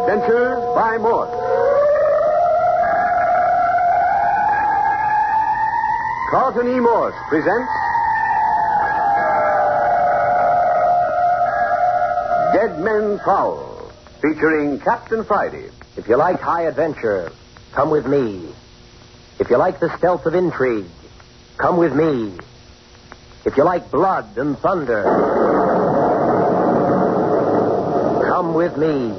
Adventure by Morse. Carlton E. Morse presents Dead Men Prowl, featuring Captain Friday. If you like high adventure, come with me. If you like the stealth of intrigue, come with me. If you like blood and thunder, come with me.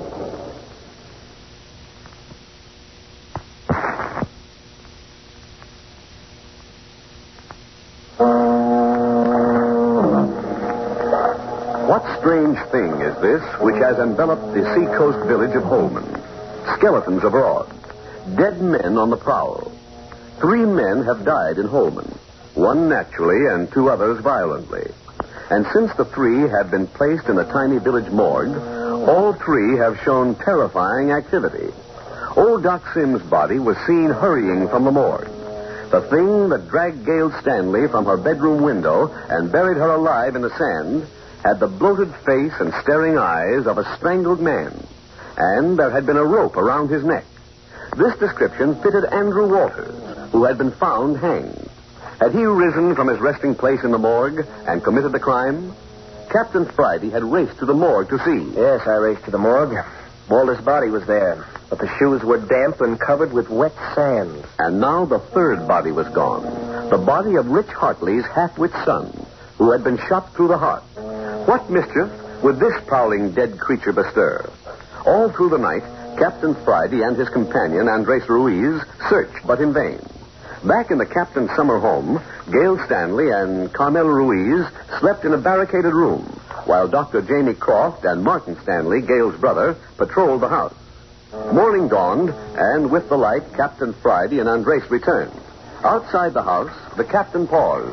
What strange thing is this which has enveloped the seacoast village of Holman? Skeletons abroad. Dead men on the prowl. 3 men have died in Holman. 1 naturally and 2 others violently. And since the 3 had been placed in the tiny village morgue, all 3 have shown terrifying activity. Old Doc Sims' body was seen hurrying from the morgue. The thing that dragged Gail Stanley from her bedroom window and buried her alive in the sand had the bloated face and staring eyes of a strangled man. And there had been a rope around his neck. This description fitted Andrew Walters, who had been found hanged. Had he risen from his resting place in the morgue and committed the crime? Captain Friday had raced to the morgue to see. Yes, I raced to the morgue. Walter's body was there, but the shoes were damp and covered with wet sand. And now the 3rd body was gone. The body of Rich Hartley's half-wit son, who had been shot through the heart. What mischief would this prowling dead creature bestir? All through the night, Captain Friday and his companion, Andres Ruiz, searched, but in vain. Back in the captain's summer home, Gail Stanley and Carmel Ruiz slept in a barricaded room, while Dr. Jamie Croft and Martin Stanley, Gail's brother, patrolled the house. Morning dawned, and with the light, Captain Friday and Andres returned. Outside the house, the captain paused.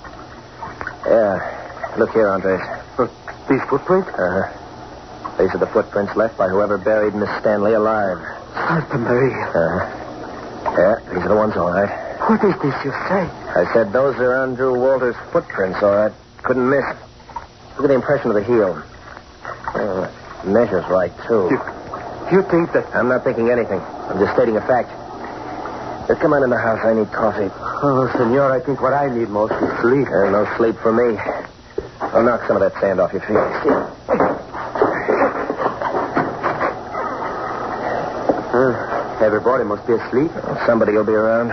Look here, Andres. These footprints? These are the footprints left by whoever buried Miss Stanley alive. Santa Maria. Yeah, these are the ones, all right. What is this you say? I said those are Andrew Walters' footprints, all right. Couldn't miss. Look at the impression of the heel. Measures right, too. You think that... I'm not thinking anything. I'm just stating a fact. Come on in the house. I need coffee. Oh, senor, I think what I need most is sleep. No sleep for me. I'll knock some of that sand off your feet. Everybody must be asleep. Somebody will be around.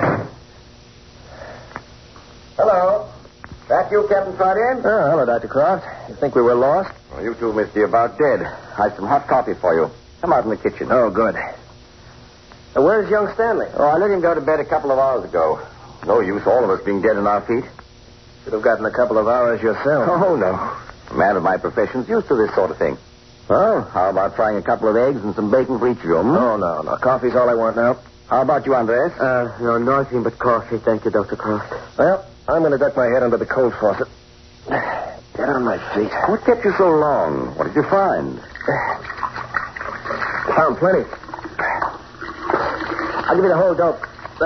Hello. That you, Captain Friday? Oh, hello, Dr. Croft. You think we were lost? Well, you two must be about dead. I've some hot coffee for you. Come out in the kitchen. Oh, good. Where's young Stanley? Oh, I let him go to bed a couple of hours ago. No use all of us being dead on our feet. Should have gotten a couple of hours yourself. Oh, no. A man of my profession's used to this sort of thing. Well, how about frying a couple of eggs and some bacon for each of you? Oh, no. Coffee's all I want now. How about you, Andres? No, nothing but coffee. Thank you, Dr. Croft. Well, I'm going to duck my head under the cold faucet. Get on my feet. What kept you so long? What did you find? Found plenty. I'll give you the whole dope.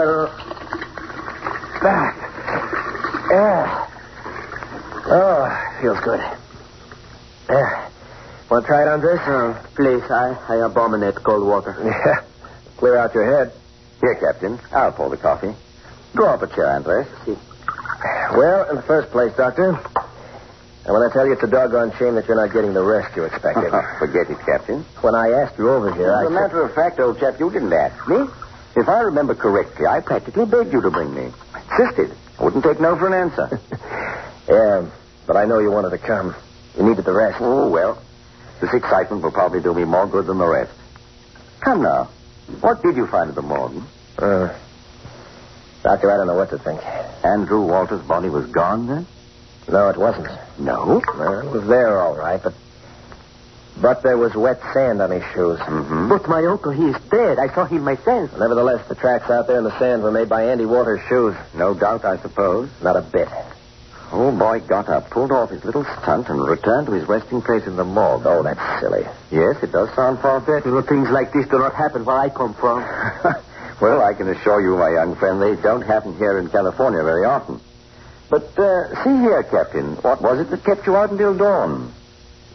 Oh, feels good. Want to try it, Andres? Please, I abominate cold water. Yeah. Clear out your head. Here, Captain. I'll pour the coffee. Draw up a chair, Andres. Well, in the first place, Doctor, I want to tell you it's a doggone shame that you're not getting the rest you expected. Forget it, Captain. When I asked you over here, As a matter of fact, old chap, you didn't ask me. If I remember correctly, I practically begged you to bring me. Insisted. I wouldn't take no for an answer. Yeah, but I know you wanted to come. You needed the rest. Oh, well, this excitement will probably do me more good than the rest. Come now. What did you find at the morgue? Doctor, I don't know what to think. Andrew Walters' body was gone, then? No, it wasn't. No? Well, it was there, all right, but there was wet sand on his shoes. Mm-hmm. But my uncle, he is dead. I saw him myself. Nevertheless, the tracks out there in the sand were made by Andy Walters' shoes. No doubt, I suppose. Not a bit. Old boy got up, pulled off his little stunt, and returned to his resting place in the morgue. Oh, that's silly. Yes, it does sound far-fetched. Things like this do not happen where I come from. Well, I can assure you, my young friend, they don't happen here in California very often. But, see here, Captain, what was it that kept you out until dawn?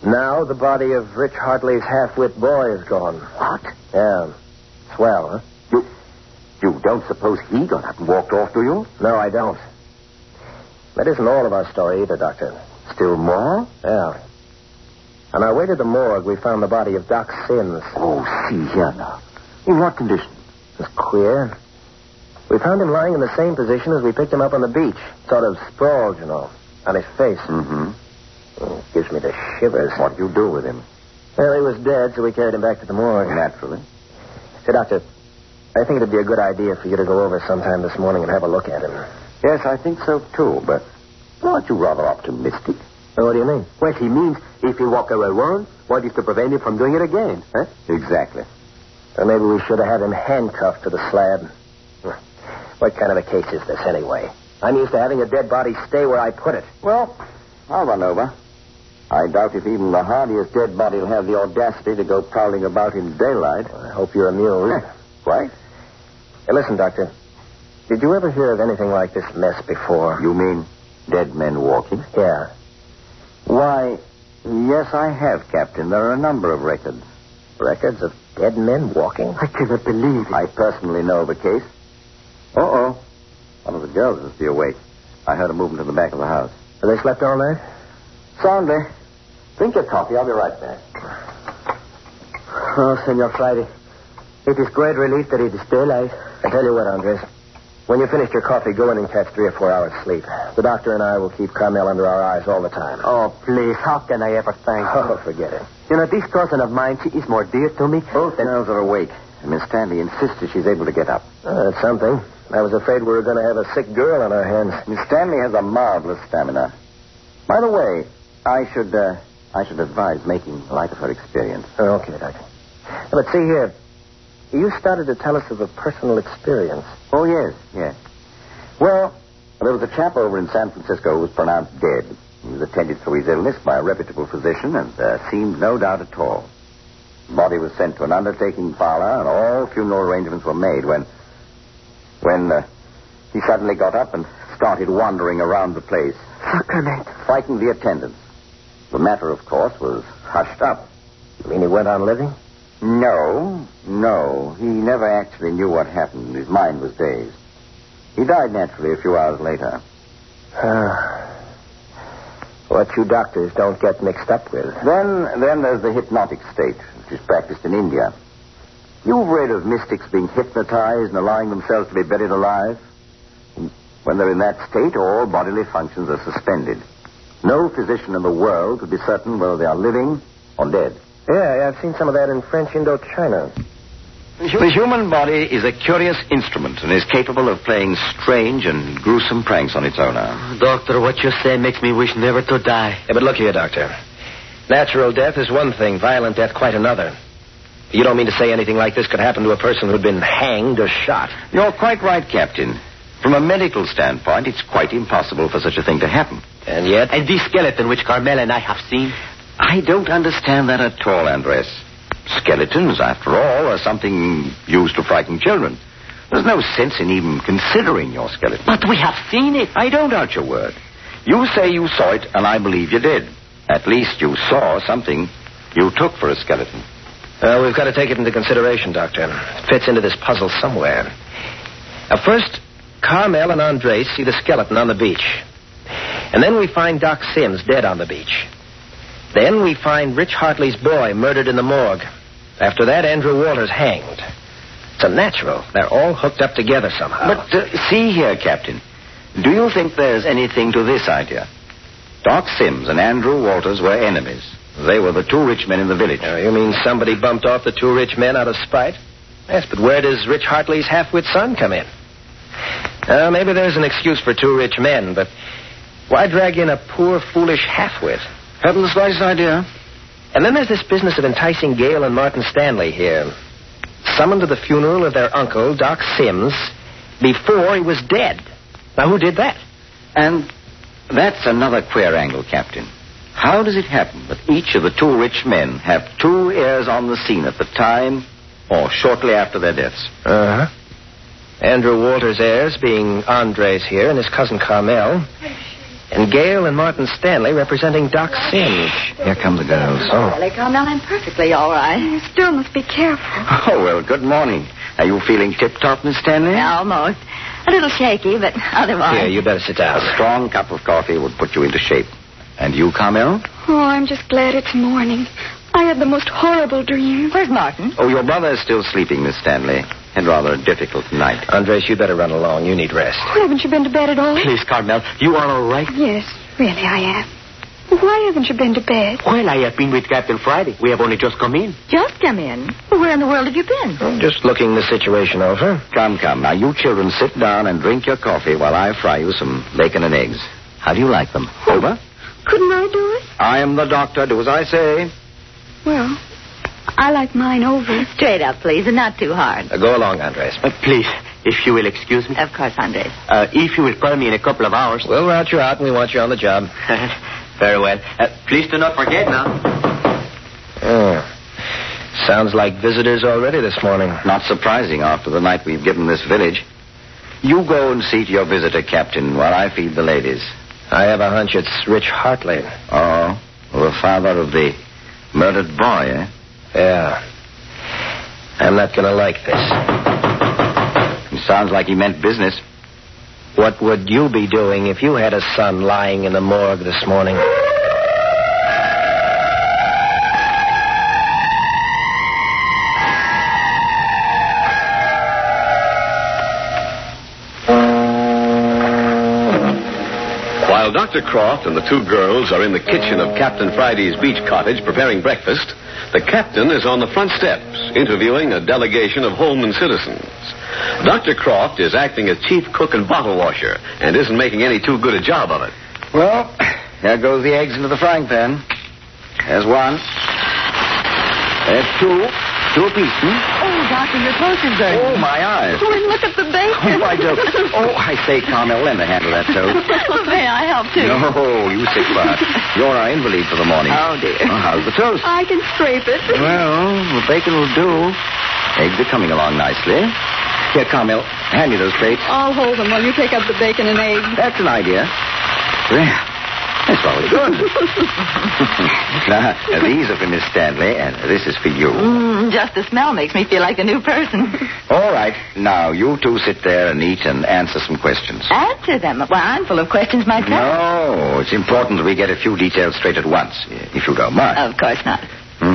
Now the body of Rich Hartley's half-wit boy is gone. What? Yeah. Swell, huh? You don't suppose he got up and walked off, do you? No, I don't. That isn't all of our story either, Doctor. Still more? Yeah. On our way to the morgue, we found the body of Doc Sims. Oh, see here now. In what condition? It's queer. We found him lying in the same position as we picked him up on the beach. Sort of sprawled, on his face. Mm-hmm. It gives me the shivers. What did you do with him? Well, he was dead, so we carried him back to the morgue. Naturally. Say, Doctor, I think it'd be a good idea for you to go over sometime this morning and have a look at him. Yes, I think so, too, but aren't you rather optimistic? Well, what do you mean? Well, he means if he walked away once, what is to prevent him from doing it again? Huh? Exactly. Or maybe we should have had him handcuffed to the slab. What kind of a case is this, anyway? I'm used to having a dead body stay where I put it. Well, I'll run over. I doubt if even the hardiest dead body will have the audacity to go prowling about in daylight. I hope you're amused. Right? Hey, listen, Doctor. Did you ever hear of anything like this mess before? You mean dead men walking? Yeah. Why, yes, I have, Captain. There are a number of records. Records of dead men walking? I cannot believe it. I personally know of a case. Uh-oh. One of the girls must be awake. I heard a movement in the back of the house. Have they slept all night? Soundly. Drink your coffee. I'll be right back. Oh, Senor Friday. It is great relief that it is daylight. I tell you what, Andres. When you finish your coffee, go in and catch 3 or 4 hours sleep. The doctor and I will keep Carmel under our eyes all the time. Oh, please. How can I ever thank you? Oh, forget it. This cousin of mine, she is more dear to me. Both girls are awake. And Miss Stanley insists that she's able to get up. That's something. I was afraid we were going to have a sick girl on our hands. Miss Stanley has a marvelous stamina. By the way, I should advise making light of her experience. Oh, okay, Doctor. But see here. You started to tell us of a personal experience. Oh, yes. Well, there was a chap over in San Francisco who was pronounced dead. He was attended through his illness by a reputable physician, and there seemed no doubt at all. The body was sent to an undertaking parlor, and all funeral arrangements were made when he suddenly got up and started wandering around the place, frightened the attendants. The matter, of course, was hushed up. You mean he went on living? No. He never actually knew what happened. His mind was dazed. He died naturally a few hours later. What you doctors don't get mixed up with. Then there's the hypnotic state, which is practiced in India. You've read of mystics being hypnotized and allowing themselves to be buried alive. When they're in that state, all bodily functions are suspended. No physician in the world could be certain whether they are living or dead. Yeah, I've seen some of that in French Indochina. The human body is a curious instrument and is capable of playing strange and gruesome pranks on its owner. Doctor, what you say makes me wish never to die. Yeah, but look here, Doctor. Natural death is one thing, violent death quite another. You don't mean to say anything like this could happen to a person who'd been hanged or shot? You're quite right, Captain. From a medical standpoint, it's quite impossible for such a thing to happen. And yet? And this skeleton which Carmel and I have seen? I don't understand that at all, Andres. Skeletons, after all, are something used to frighten children. There's no sense in even considering your skeleton. But we have seen it. I don't doubt your word. You say you saw it, and I believe you did. At least you saw something you took for a skeleton. We've got to take it into consideration, Doctor. It fits into this puzzle somewhere. First, Carmel and Andres see the skeleton on the beach. And then we find Doc Sims dead on the beach. Then we find Rich Hartley's boy murdered in the morgue. After that, Andrew Walters hanged. It's unnatural. They're all hooked up together somehow. But see here, Captain. Do you think there's anything to this idea? Doc Sims and Andrew Walters were enemies. They were the 2 rich men in the village. You mean somebody bumped off the 2 rich men out of spite? Yes, but where does Rich Hartley's half-wit son come in? Maybe there's an excuse for 2 rich men, but why drag in a poor, foolish half-wit? Haven't the slightest idea. And then there's this business of enticing Gale and Martin Stanley here. Summoned to the funeral of their uncle, Doc Sims, before he was dead. Now, who did that? And that's another queer angle, Captain. How does it happen that each of the 2 rich men have 2 heirs on the scene at the time or shortly after their deaths? Andrew Walters' heirs being Andres here and his cousin Carmel. And Gail and Martin Stanley representing Doc Sims. Here come the girls. Well, Carmel, I'm perfectly all right. You still must be careful. Oh, well, good morning. Are you feeling tip-top, Miss Stanley? Yeah, almost. A little shaky, but otherwise. Here, you better sit down. A strong cup of coffee would put you into shape. And you, Carmel? Oh, I'm just glad it's morning. I had the most horrible dream. Where's Martin? Oh, your brother is still sleeping, Miss Stanley. Had rather a difficult night. Andres, you better run along. You need rest. Oh, haven't you been to bed at all? Please, Carmel, you are all right? Yes, really, I am. Why haven't you been to bed? Well, I have been with Captain Friday. We have only just come in. Just come in. Well, where in the world have you been? I'm just looking the situation over. Come. Now, you children sit down and drink your coffee while I fry you some bacon and eggs. How do you like them? Over? Couldn't I do it? I am the doctor. Do as I say. Well, I like mine over. Straight up, please, and not too hard. Go along, Andres. Please, if you will excuse me. Of course, Andres. If you will call me in a couple of hours. We'll route you out, and we want you on the job. Very well. Please do not forget now. Oh. Sounds like visitors already this morning. Not surprising after the night we've given this village. You go and see to your visitor, Captain, while I feed the ladies. I have a hunch it's Rich Hartley. Oh, the father of the murdered boy, eh? Yeah. I'm not going to like this. It sounds like he meant business. What would you be doing if you had a son lying in the morgue this morning? While Dr. Croft and the two girls are in the kitchen of Captain Friday's beach cottage preparing breakfast, the captain is on the front steps interviewing a delegation of Holman citizens. Dr. Croft is acting as chief cook and bottle washer and isn't making any too good a job of it. Well, there goes the eggs into the frying pan. There's one. There's two. Two apiece, Oh, Doctor, your toast is burning. Oh, my eyes. Oh, and look at the bacon. Oh, I do. Oh, I say, Carmel, lend a hand to that toast. May I help, too? No, you sick part. You're our invalid for the morning. Oh, dear. Oh, how's the toast? I can scrape it. Well, the bacon will do. Eggs are coming along nicely. Here, Carmel, hand me those plates. I'll hold them while you take up the bacon and eggs. That's an idea. Well, that's probably good. Now, these are for Miss Stanley, and this is for you. Just the smell makes me feel like a new person. All right. Now, you two sit there and eat and answer some questions. Answer them. Well, I'm full of questions myself. No, it's important that we get a few details straight at once, if you don't mind. Of course not.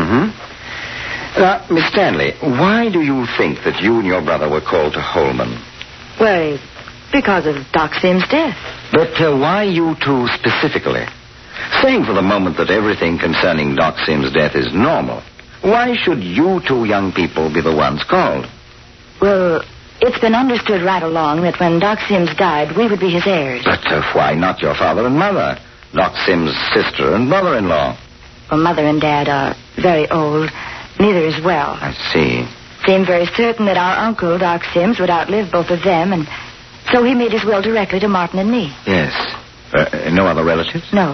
Now, Miss Stanley, why do you think that you and your brother were called to Holman? Well, because of Doc Sims' death. But why you two specifically? Saying for the moment that everything concerning Doc Sims' death is normal, why should you two young people be the ones called? Well, it's been understood right along that when Doc Sims died, we would be his heirs. But why not your father and mother? Doc Sims' sister and brother-in-law. Well, Mother and Dad are very old. Neither is well. I see. Seemed very certain that our uncle, Doc Sims, would outlive both of them, and so he made his will directly to Martin and me. Yes. No other relatives? No.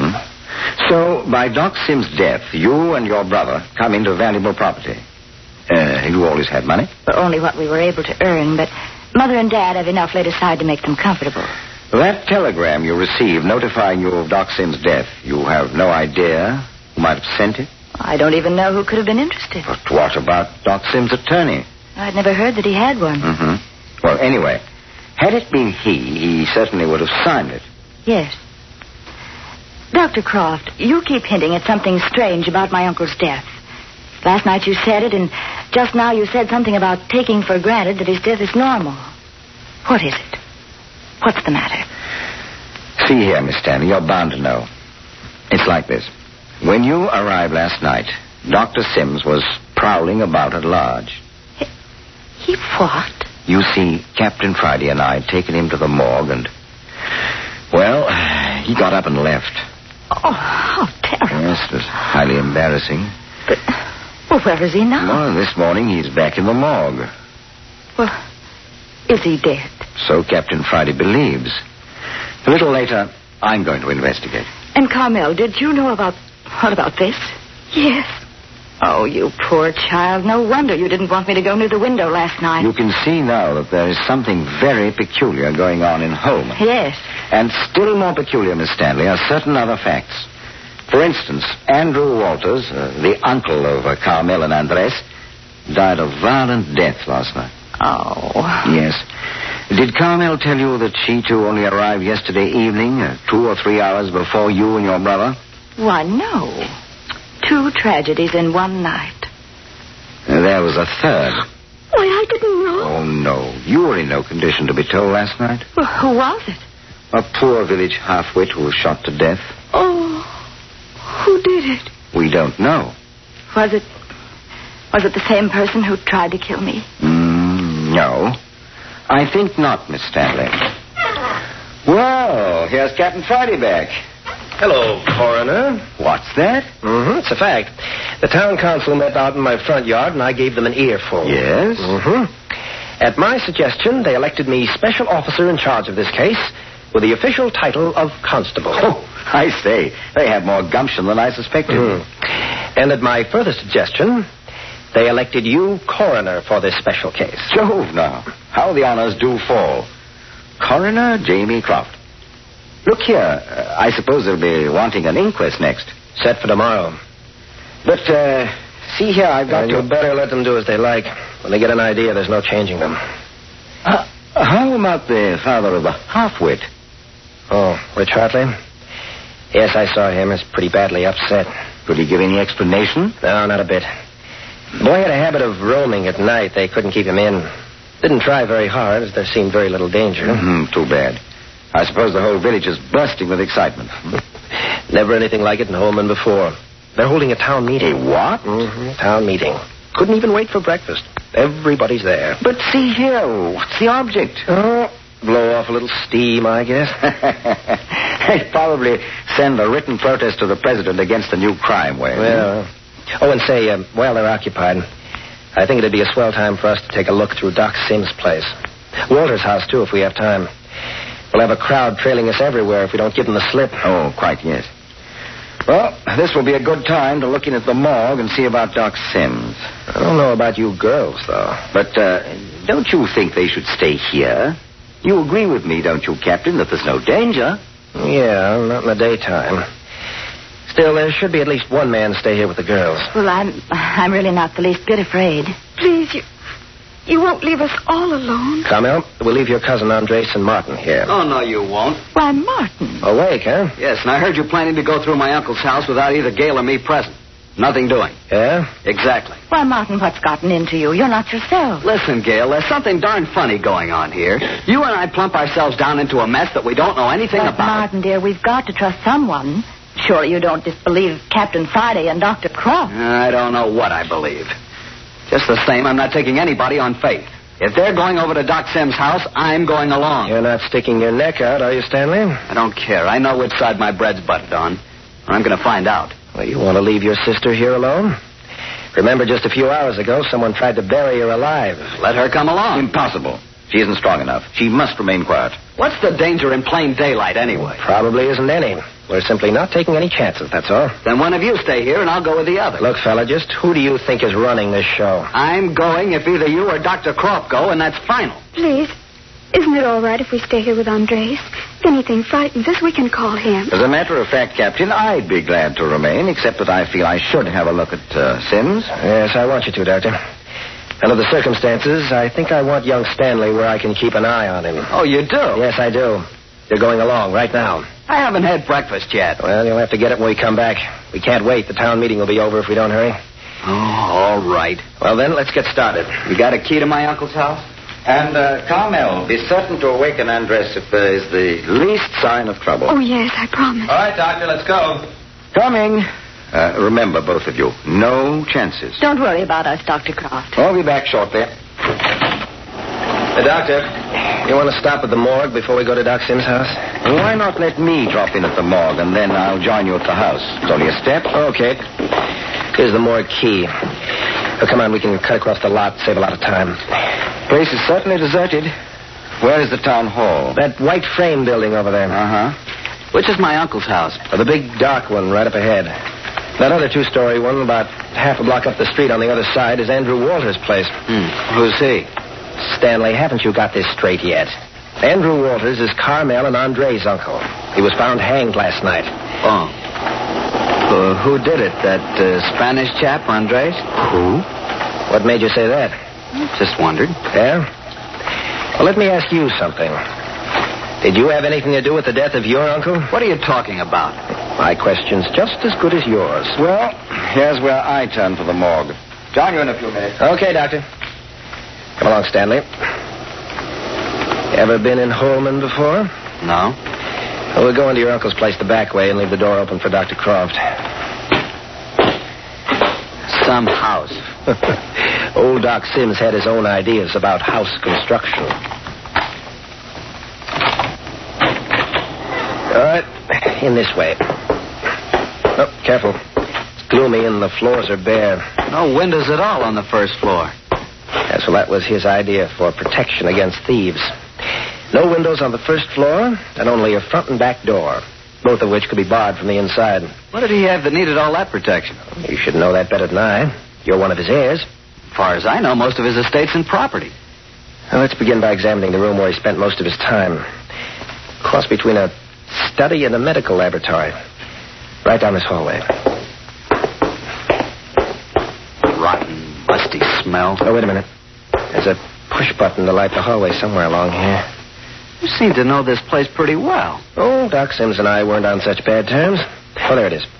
So, by Doc Sims' death, you and your brother come into valuable property. You always had money? Well, only what we were able to earn, but Mother and Dad have enough laid aside to make them comfortable. That telegram you received notifying you of Doc Sims' death, you have no idea who might have sent it? I don't even know who could have been interested. But what about Doc Sims' attorney? I'd never heard that he had one. Well, anyway, had it been he certainly would have signed it. Yes. Dr. Croft, you keep hinting at something strange about my uncle's death. Last night you said it, and just now you said something about taking for granted that his death is normal. What is it? What's the matter? See here, Miss Stanley, you're bound to know. It's like this. When you arrived last night, Dr. Sims was prowling about at large. He what? You see, Captain Friday and I had taken him to the morgue and... Well, he got up and left. Oh, how terrible. Yes, it was highly embarrassing. But, well, where is he now? Well, this morning he's back in the morgue. Well, is he dead? So Captain Friday believes. A little later, I'm going to investigate. And Carmel, did you know about... What about this? Yes. Oh, you poor child. No wonder you didn't want me to go near the window last night. You can see now that there is something very peculiar going on in Holman. Yes. And still more peculiar, Miss Stanley, are certain other facts. For instance, Andrew Walters, the uncle of Carmel and Andres, died of violent death last night. Oh. Yes. Did Carmel tell you that she, too, only arrived yesterday evening, 2 or 3 hours before you and your brother? Why, no. 2 tragedies in one night. There was a third. Why, I didn't know. Oh, no. You were in no condition to be told last night. Well, who was it? A poor village half-wit who was shot to death. Oh, who did it? We don't know. Was it the same person who tried to kill me? No. I think not, Miss Stanley. Well, here's Captain Friday back. Hello, Coroner. What's that? It's a fact. The town council met out in my front yard, and I gave them an earful. Yes? At my suggestion, they elected me special officer in charge of this case with the official title of constable. Oh, I say. They have more gumption than I suspected. And at my further suggestion, they elected you coroner for this special case. Jove, now. How the honors do fall. Coroner Jamie Croft. Look here. I suppose they'll be wanting an inquest next. Set for tomorrow. But, see here, I've got You better let them do as they like. When they get an idea, there's no changing them. How about the father of the half-wit? Oh, Rich Hartley? Yes, I saw him. He's pretty badly upset. Could he give any explanation? No, not a bit. The boy had a habit of roaming at night. They couldn't keep him in. Didn't try very hard, as there seemed very little danger. Too bad. I suppose the whole village is bursting with excitement. Never anything like it in Holman before. They're holding a town meeting. A what? Town meeting. Couldn't even wait for breakfast. Everybody's there. But see here, what's the object? Oh, blow off a little steam, I guess. They'd probably send a written protest to the president against the new crime wave. Well, and say, while they're occupied, I think it'd be a swell time for us to take a look through Doc Sims' place. Walter's house, too, if we have time. We'll have a crowd trailing us everywhere if we don't give them the slip. Oh, quite, yes. Well, this will be a good time to look in at the morgue and see about Doc Sims. I don't know about you girls, though. But don't you think they should stay here? You agree with me, don't you, Captain, that there's no danger? Yeah, not in the daytime. Still, there should be at least one man stay here with the girls. Well, I'm really not the least bit afraid. Please, you won't leave us all alone. Carmel, we'll leave your cousin Andres and Martin here. Oh, no, you won't. Why, Martin. Awake, huh? Yes, and I heard you planning to go through my uncle's house without either Gail or me present. Nothing doing. Yeah? Exactly. Why, Martin, what's gotten into you? You're not yourself. Listen, Gail, there's something darn funny going on here. You and I plump ourselves down into a mess that we don't know anything But, about. Martin, dear, we've got to trust someone. Surely you don't disbelieve Captain Friday and Dr. Croft. I don't know what I believe. Just the same, I'm not taking anybody on faith. If they're going over to Doc Sims' house, I'm going along. You're not sticking your neck out, are you, Stanley? I don't care. I know which side my bread's buttered on. I'm going to find out. Well, you want to leave your sister here alone? Remember, just a few hours ago, someone tried to bury her alive. Let her come along. Impossible. She isn't strong enough. She must remain quiet. What's the danger in plain daylight, anyway? Probably isn't any. We're simply not taking any chances, that's all. Then one of you stay here, and I'll go with the other. Look, fella, just who do you think is running this show? I'm going if either you or Dr. Croft go, and that's final. Please, isn't it all right if we stay here with Andres? If anything frightens us, we can call him. As a matter of fact, Captain, I'd be glad to remain, except that I feel I should have a look at Sims. Yes, I want you to, Doctor. Under the circumstances, I think I want young Stanley where I can keep an eye on him. Oh, you do? Yes, I do. You're going along right now. I haven't had breakfast yet. Well, you'll have to get it when we come back. We can't wait. The town meeting will be over if we don't hurry. Oh, all right. Well, then, let's get started. You got a key to my uncle's house? And, Carmel, be certain to awaken Andres if there is the least sign of trouble. Oh, yes, I promise. All right, Doctor, let's go. Coming. Remember, both of you, no chances. Don't worry about us, Dr. Croft. I'll be back shortly. Hey, Doctor, you want to stop at the morgue before we go to Doc Sims' house? Why not let me drop in at the morgue, and then I'll join you at the house? It's only a step. Okay. Here's the morgue key. Oh, come on, we can cut across the lot, save a lot of time. Place is certainly deserted. Where is the town hall? That white frame building over there. Uh-huh. Which is my uncle's house? The big dark one right up ahead. That other two-story one about half a block up the street on the other side is Andrew Walters' place. Who's he? Stanley, haven't you got this straight yet? Andrew Walters is Carmel and Andre's uncle. He was found hanged last night. Oh. Who did it? That Spanish chap, Andres? Who? What made you say that? Just wondered. Yeah? Well, let me ask you something. Did you have anything to do with the death of your uncle? What are you talking about? My question's just as good as yours. Well, here's where I turn for the morgue. Join you in a few minutes. Okay, Doctor. Come along, Stanley. Ever been in Holman before? No. Well, we'll go into your uncle's place the back way and leave the door open for Dr. Croft. Some house. Old Doc Sims had his own ideas about house construction. All right, in this way. Oh, careful. It's gloomy and the floors are bare. No windows at all on the first floor. Yes, well, that was his idea for protection against thieves. No windows on the first floor, and only a front and back door, both of which could be barred from the inside. What did he have that needed all that protection? You should know that better than I. You're one of his heirs. As far as I know, most of his estate's in property. Well, let's begin by examining the room where he spent most of his time. Cross between a study and a medical laboratory. Right down this hallway. Rotten, musty smell. Oh, wait a minute. There's a push button to light the hallway somewhere along here. You seem to know this place pretty well. Oh, Doc Sims and I weren't on such bad terms. Oh, there it is.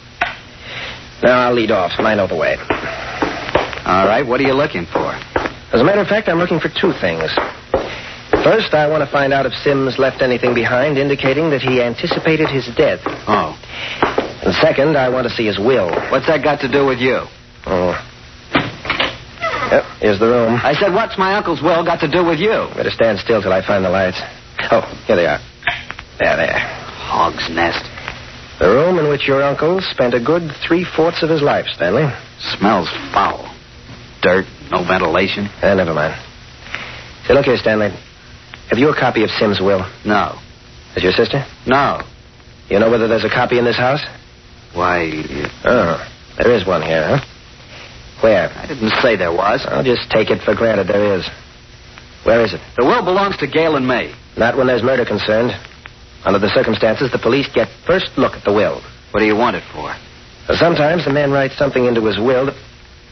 Now I'll lead off, and I know the way. All right, what are you looking for? As a matter of fact, I'm looking for two things. First, I want to find out if Sims left anything behind indicating that he anticipated his death. Oh. And second, I want to see his will. What's that got to do with you? Oh. Yep, here's the room. I said, what's my uncle's will got to do with you? Better stand still till I find the lights. Oh, here they are. There. Hog's nest. The room in which your uncle spent a good 3/4 of his life, Stanley. Smells foul. Dirt, no ventilation. Never mind. Say, look here, Stanley. Have you a copy of Sims' will? No. Is your sister? No. You know whether there's a copy in this house? Why... Oh, there is one here, huh? Where? I didn't say there was. I'll just take it for granted there is. Where is it? The will belongs to Gail and me. Not when there's murder concerned. Under the circumstances, the police get first look at the will. What do you want it for? Well, sometimes the man writes something into his will that...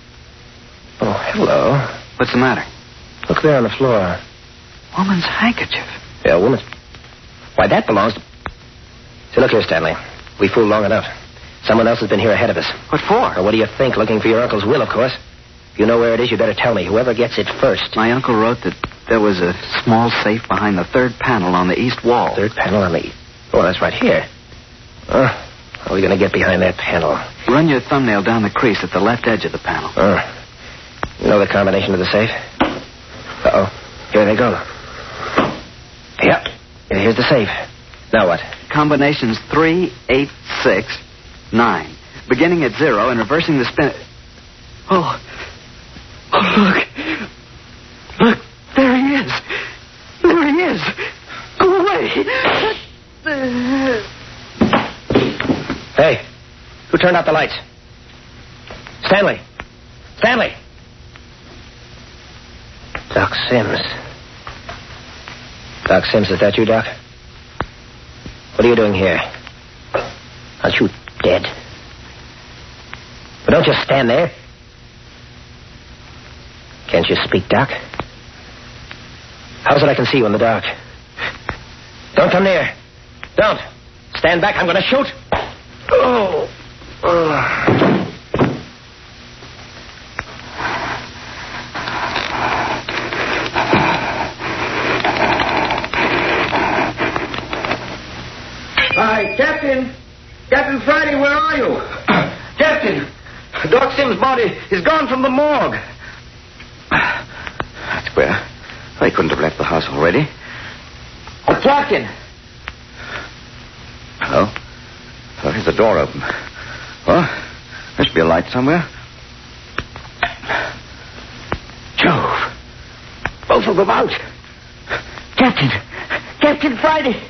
Oh, hello. What's the matter? Look there on the floor. Woman's handkerchief. Yeah, a woman's... Why, that belongs to... Say, look here, Stanley. We fooled long enough. Someone else has been here ahead of us. What for? Well, what do you think? Looking for your uncle's will, of course. If you know where it is, you better tell me. Whoever gets it first. My uncle wrote that there was a small safe behind the third panel on the east wall. Third panel on the east... Oh, that's right here. How are we going to get behind that panel? Run your thumbnail down the crease at the left edge of the panel. You know the combination of the safe? Uh-oh. Here they go. Yep. Here's the safe. Now what? Combinations 3, 8, 6, 9. Beginning at 0 and reversing the spin... Oh, look. Look, there he is. There he is. Go away. Hey, who turned out the lights? Stanley. Stanley. Doc Sims. Doc Sims, is that you, Doc? What are you doing here? Aren't you dead? But don't just stand there. Can't you speak, Doc? How's it I can see you in the dark? Don't come near. Don't. Stand back. I'm going to shoot. Oh. Hi, Captain. Captain Friday, where are you? Captain, Doc Sims' body is gone from the morgue. That's queer. They couldn't have left the house already. Oh, Captain. Hello? Oh, here's the door open. Well, there should be a light somewhere. Jove. Both of them out. Captain Friday.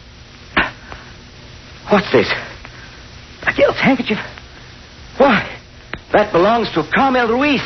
What's this? A girl's handkerchief. Why? That belongs to Carmel Ruiz.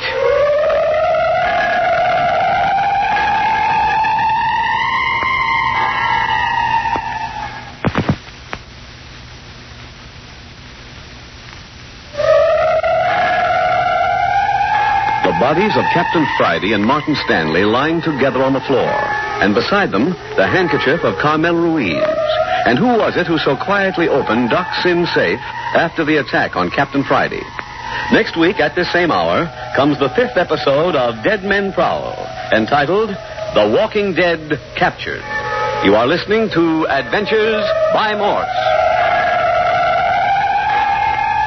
bodies of Captain Friday and Martin Stanley lying together on the floor, and beside them, the handkerchief of Carmel Ruiz. And who was it who so quietly opened Doc Sim's safe after the attack on Captain Friday? Next week at this same hour comes the 5th episode of Dead Men Prowl, entitled The Walking Dead Captured. You are listening to Adventures by Morse.